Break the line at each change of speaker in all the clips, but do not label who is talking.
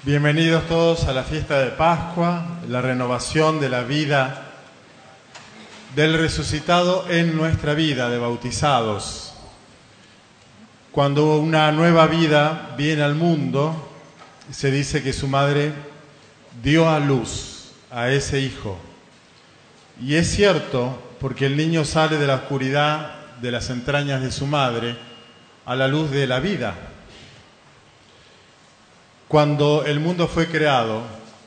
Bienvenidos todos a la fiesta de Pascua, la renovación de la vida del resucitado en nuestra vida de bautizados. Cuando una nueva vida viene al mundo, se dice que su madre dio a luz a ese hijo. Y es cierto, porque el niño sale de la oscuridad de las entrañas de su madre a la luz de la vida. Cuando el mundo fue creado,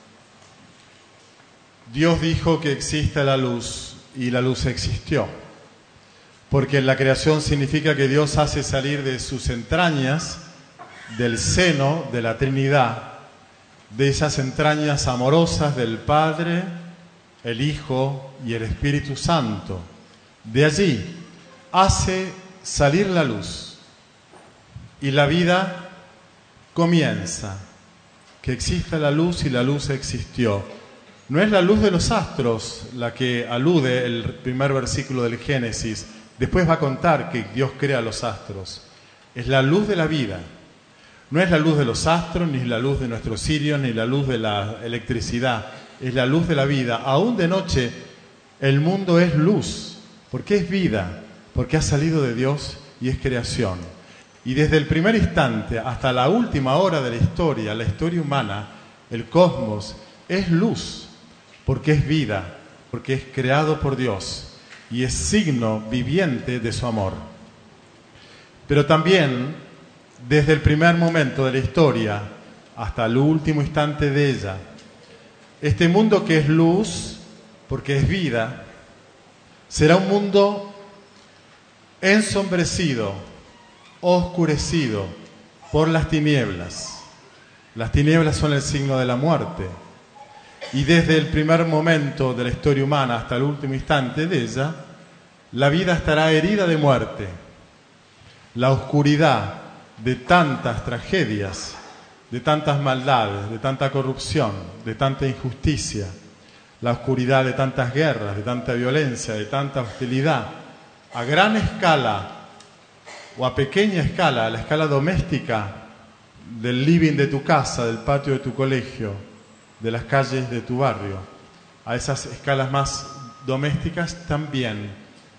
Dios dijo que exista la luz y la luz existió. Porque la creación significa que Dios hace salir de sus entrañas, del seno de la Trinidad, de esas entrañas amorosas del Padre, el Hijo y el Espíritu Santo. De allí hace salir la luz y la vida comienza. Que exista la luz y la luz existió. No es la luz de los astros la que alude el primer versículo del Génesis. Después va a contar que Dios crea los astros. Es la luz de la vida. No es la luz de los astros, ni la luz de nuestros cirios, ni la luz de la electricidad. Es la luz de la vida. Aún de noche el mundo es luz, porque es vida, porque ha salido de Dios y es creación. Y desde el primer instante hasta la última hora de la historia humana, el cosmos es luz, porque es vida, porque es creado por Dios y es signo viviente de su amor. Pero también, desde el primer momento de la historia hasta el último instante de ella, este mundo que es luz, porque es vida, será un mundo ensombrecido, oscurecido por las tinieblas. Las tinieblas son el signo de la muerte. Y desde el primer momento de la historia humana hasta el último instante de ella, la vida estará herida de muerte. La oscuridad de tantas tragedias, de tantas maldades, de tanta corrupción, de tanta injusticia, la oscuridad de tantas guerras, de tanta violencia, de tanta hostilidad, a gran escala o a pequeña escala, a la escala doméstica del living de tu casa, del patio de tu colegio, de las calles de tu barrio, a esas escalas más domésticas también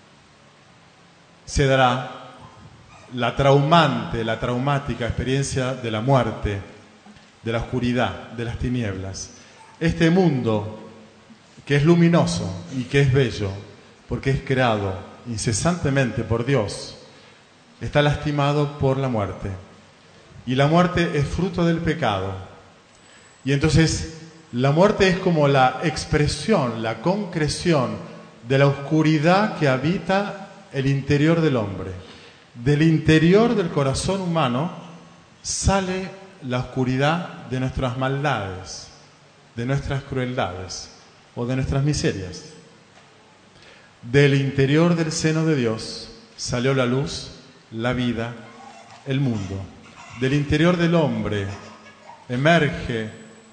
se dará la traumática experiencia de la muerte, de la oscuridad, de las tinieblas. Este mundo que es luminoso y que es bello, porque es creado incesantemente por Dios, está lastimado por la muerte. Y la muerte es fruto del pecado. Y entonces la muerte es como la expresión, la concreción de la oscuridad que habita el interior del hombre. Del interior del corazón humano sale la oscuridad de nuestras maldades, de nuestras crueldades o de nuestras miserias. Del interior del seno de Dios salió la luz, la vida, el mundo. Del interior del hombre emerge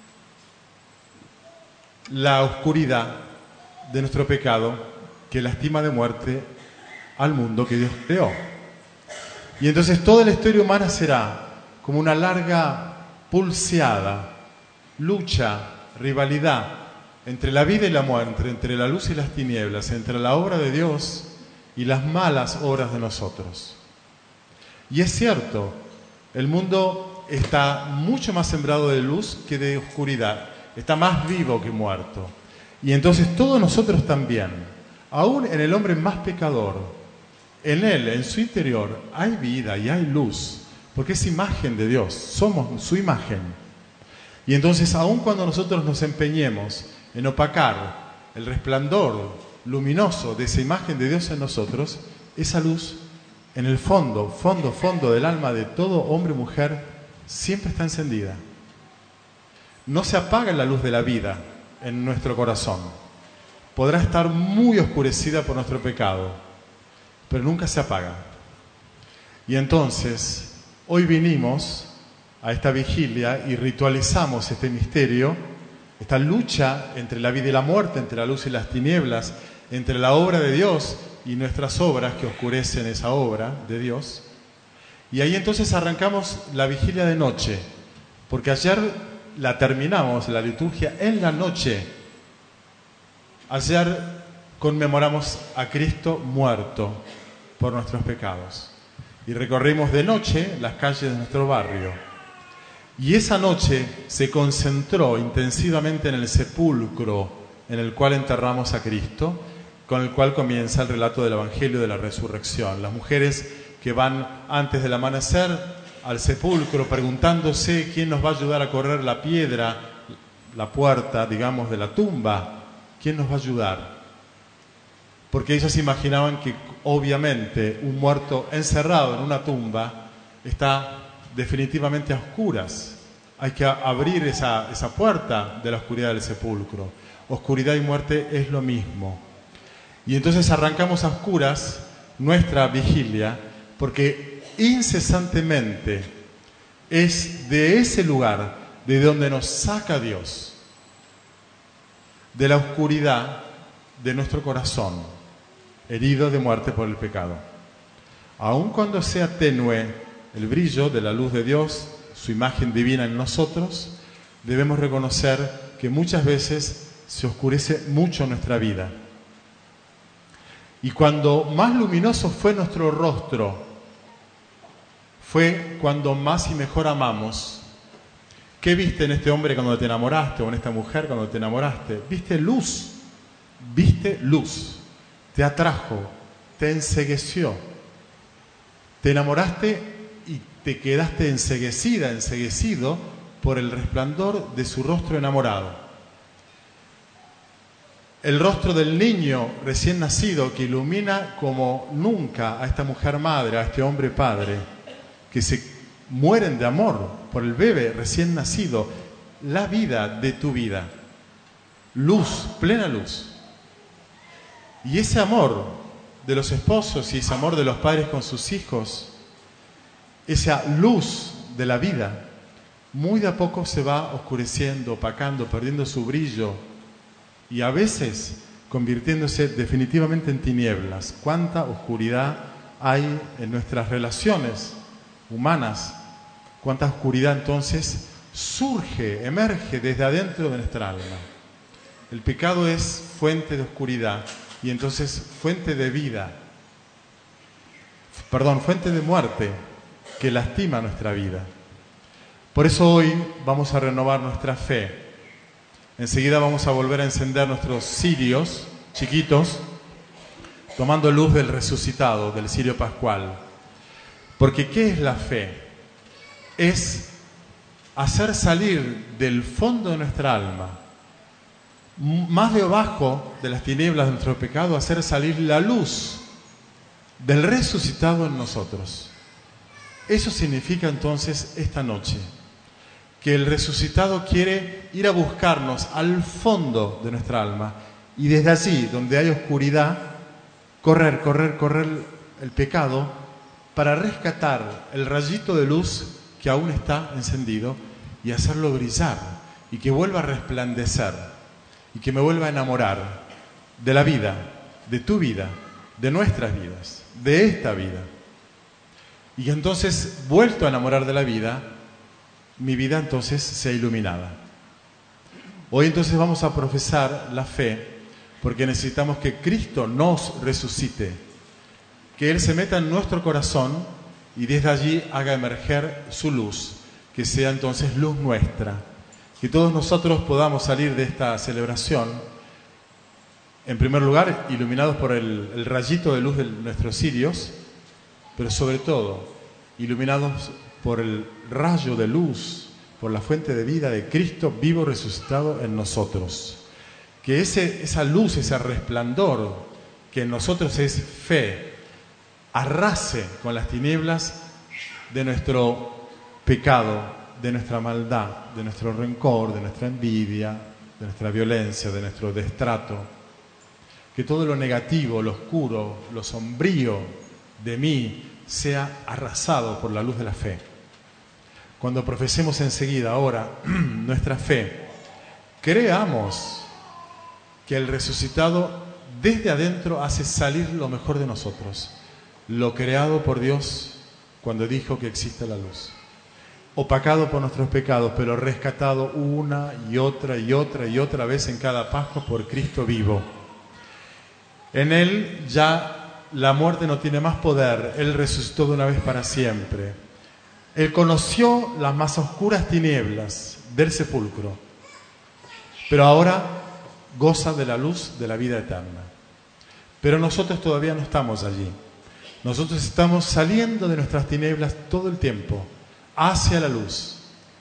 la oscuridad de nuestro pecado que lastima de muerte al mundo que Dios creó. Y entonces toda la historia humana será como una larga pulseada, lucha, rivalidad entre la vida y la muerte, entre la luz y las tinieblas, entre la obra de Dios y las malas obras de nosotros. Y es cierto, el mundo está mucho más sembrado de luz que de oscuridad, está más vivo que muerto. Y entonces todos nosotros también, aún en el hombre más pecador, en él, en su interior, hay vida y hay luz, porque es imagen de Dios, somos su imagen. Y entonces, aun cuando nosotros nos empeñemos en opacar el resplandor luminoso de esa imagen de Dios en nosotros, esa luz en el fondo del alma de todo hombre y mujer siempre está encendida. No se apaga la luz de la vida en nuestro corazón. Podrá estar muy oscurecida por nuestro pecado, pero nunca se apaga. Y entonces, hoy vinimos a esta vigilia y ritualizamos este misterio, esta lucha entre la vida y la muerte, entre la luz y las tinieblas, entre la obra de Dios y nuestras obras que oscurecen esa obra de Dios. Y ahí entonces arrancamos la vigilia de noche, porque ayer la terminamos, la liturgia, en la noche. Ayer conmemoramos a Cristo muerto por nuestros pecados y recorrimos de noche las calles de nuestro barrio. Y esa noche se concentró intensivamente en el sepulcro en el cual enterramos a Cristo, con el cual comienza el relato del Evangelio de la Resurrección. Las mujeres que van antes del amanecer al sepulcro preguntándose quién nos va a ayudar a correr la piedra, la puerta, digamos, de la tumba, ¿quién nos va a ayudar? Porque ellas imaginaban que obviamente un muerto encerrado en una tumba está definitivamente a oscuras. Hay que abrir esa puerta de la oscuridad del sepulcro. Oscuridad y muerte es lo mismo. Y entonces arrancamos a oscuras nuestra vigilia, porque incesantemente es de ese lugar de donde nos saca Dios, de la oscuridad de nuestro corazón, herido de muerte por el pecado. Aun cuando sea tenue el brillo de la luz de Dios, su imagen divina en nosotros, debemos reconocer que muchas veces se oscurece mucho nuestra vida. Y cuando más luminoso fue nuestro rostro, fue cuando más y mejor amamos. ¿Qué viste en este hombre cuando te enamoraste o en esta mujer cuando te enamoraste? Viste luz, te atrajo, te encegueció. Te enamoraste y te quedaste enceguecido por el resplandor de su rostro enamorado. El rostro del niño recién nacido que ilumina como nunca a esta mujer madre, a este hombre padre, que se mueren de amor por el bebé recién nacido, la vida de tu vida. Luz, plena luz. Y ese amor de los esposos y ese amor de los padres con sus hijos, esa luz de la vida, muy de a poco se va oscureciendo, opacando, perdiendo su brillo y a veces convirtiéndose definitivamente en tinieblas. ¿Cuánta oscuridad hay en nuestras relaciones humanas? ¿Cuánta oscuridad entonces surge, emerge desde adentro de nuestra alma? El pecado es fuente de oscuridad y entonces fuente de muerte que lastima nuestra vida. Por eso hoy vamos a renovar nuestra fe. Enseguida vamos a volver a encender nuestros cirios chiquitos, tomando luz del resucitado, del cirio pascual. Porque ¿qué es la fe? Es hacer salir del fondo de nuestra alma, más debajo de las tinieblas de nuestro pecado, hacer salir la luz del resucitado en nosotros. Eso significa entonces esta noche que el resucitado quiere ir a buscarnos al fondo de nuestra alma y desde allí, donde hay oscuridad, correr el pecado para rescatar el rayito de luz que aún está encendido y hacerlo brillar y que vuelva a resplandecer y que me vuelva a enamorar de la vida, de tu vida, de nuestras vidas, de esta vida. Y entonces, vuelto a enamorar de la vida, mi vida entonces sea iluminada. Hoy entonces vamos a profesar la fe porque necesitamos que Cristo nos resucite, que Él se meta en nuestro corazón y desde allí haga emerger su luz, que sea entonces luz nuestra, que todos nosotros podamos salir de esta celebración, en primer lugar, iluminados por el rayito de luz de nuestros cirios, pero sobre todo, iluminados por el rayo de luz, por la fuente de vida de Cristo vivo resucitado en nosotros. Que esa luz, ese resplandor que en nosotros es fe, arrase con las tinieblas de nuestro pecado, de nuestra maldad, de nuestro rencor, de nuestra envidia, de nuestra violencia, de nuestro destrato. Que todo lo negativo, lo oscuro, lo sombrío de mí sea arrasado por la luz de la fe. Cuando profesemos enseguida ahora nuestra fe, creamos que el resucitado desde adentro hace salir lo mejor de nosotros, lo creado por Dios cuando dijo que existe la luz. opacado por nuestros pecados, pero rescatado una y otra y otra y otra vez en cada Pascua por Cristo vivo. En Él ya la muerte no tiene más poder, Él resucitó de una vez para siempre. Él conoció las más oscuras tinieblas del sepulcro, pero ahora goza de la luz de la vida eterna. Pero nosotros todavía no estamos allí. Nosotros estamos saliendo de nuestras tinieblas todo el tiempo, hacia la luz,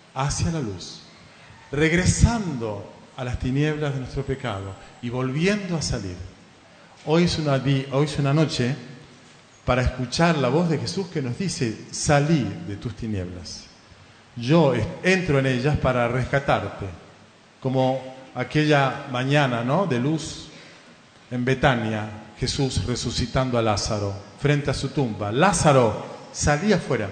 regresando a las tinieblas de nuestro pecado y volviendo a salir. Hoy es una noche para escuchar la voz de Jesús que nos dice: salí de tus tinieblas. Yo entro en ellas para rescatarte, como aquella mañana, ¿no?, de luz en Betania, Jesús resucitando a Lázaro frente a su tumba. Lázaro, salí afuera.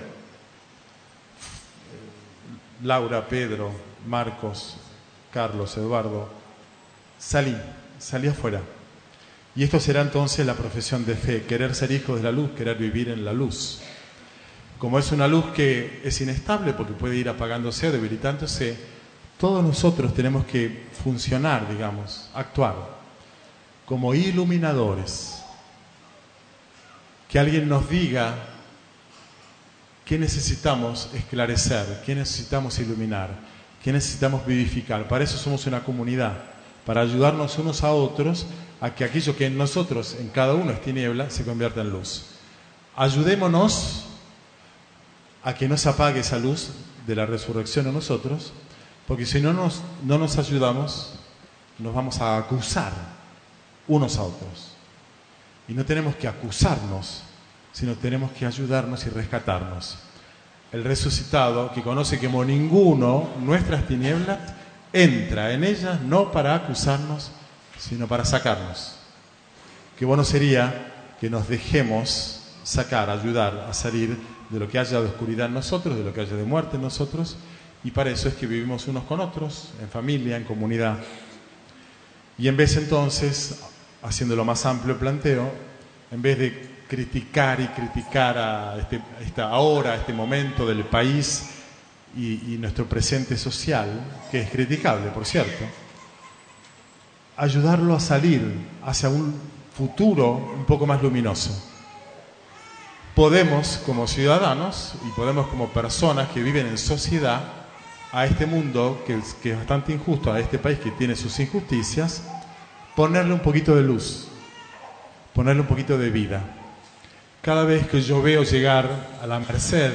Laura, Pedro, Marcos, Carlos, Eduardo, salí afuera. Y esto será entonces la profesión de fe: querer ser hijos de la luz, querer vivir en la luz. Como es una luz que es inestable porque puede ir apagándose o debilitándose, todos nosotros tenemos que funcionar, digamos, actuar como iluminadores. Que alguien nos diga qué necesitamos esclarecer, qué necesitamos iluminar, qué necesitamos vivificar. Para eso somos una comunidad, para ayudarnos unos a otros a que aquello que en nosotros, en cada uno es tiniebla, se convierta en luz. Ayudémonos a que no se apague esa luz de la resurrección en nosotros, porque si no nos ayudamos, nos vamos a acusar unos a otros. Y no tenemos que acusarnos, sino tenemos que ayudarnos y rescatarnos. El resucitado, que conoce como ninguno nuestras tinieblas, entra en ellas no para acusarnos, sino para sacarnos. Qué bueno sería que nos dejemos sacar, ayudar a salir de lo que haya de oscuridad en nosotros, de lo que haya de muerte en nosotros, y para eso es que vivimos unos con otros, en familia, en comunidad. Y en vez entonces, haciendo lo más amplio planteo, en vez de criticar a este momento del país y nuestro presente social, que es criticable, por cierto, ayudarlo a salir hacia un futuro un poco más luminoso. Podemos, como ciudadanos, y podemos como personas que viven en sociedad, a este mundo que es bastante injusto, a este país que tiene sus injusticias, ponerle un poquito de luz, ponerle un poquito de vida. Cada vez que yo veo llegar a la Merced,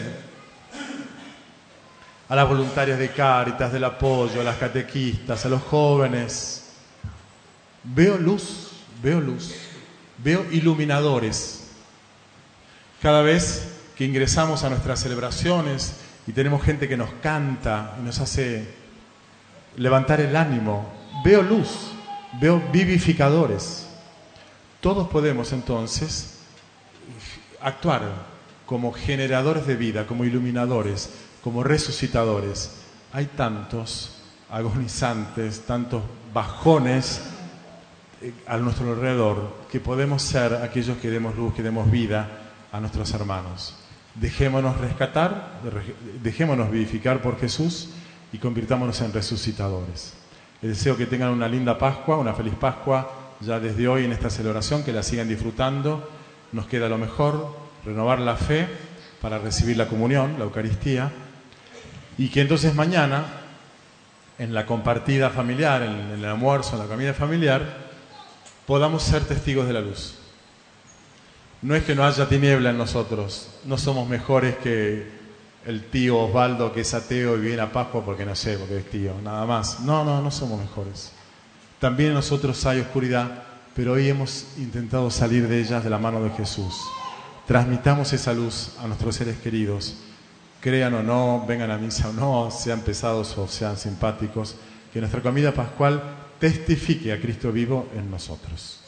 a las voluntarias de Cáritas, del apoyo, a las catequistas, a los jóvenes, veo luz, veo iluminadores. Cada vez que ingresamos a nuestras celebraciones y tenemos gente que nos canta y nos hace levantar el ánimo, veo luz, veo vivificadores. Todos podemos entonces actuar como generadores de vida, como iluminadores, como resucitadores. Hay tantos agonizantes, tantos bajones a nuestro alrededor, que podemos ser aquellos que demos luz, que demos vida a nuestros hermanos. Dejémonos rescatar, dejémonos vivificar por Jesús y convirtámonos en resucitadores. Les deseo que tengan una linda Pascua, una feliz Pascua, ya desde hoy en esta celebración, que la sigan disfrutando. Nos queda lo mejor, renovar la fe para recibir la comunión, la Eucaristía, y que entonces mañana, en la compartida familiar, en el almuerzo, en la comida familiar, podamos ser testigos de la luz. No es que no haya tiniebla en nosotros, no somos mejores que el tío Osvaldo, que es ateo y viene a Pascua porque no sé, porque es tío, nada más. No somos mejores. También en nosotros hay oscuridad, pero hoy hemos intentado salir de ellas de la mano de Jesús. Transmitamos esa luz a nuestros seres queridos. Crean o no, vengan a misa o no, sean pesados o sean simpáticos, que nuestra comida pascual testifique a Cristo vivo en nosotros.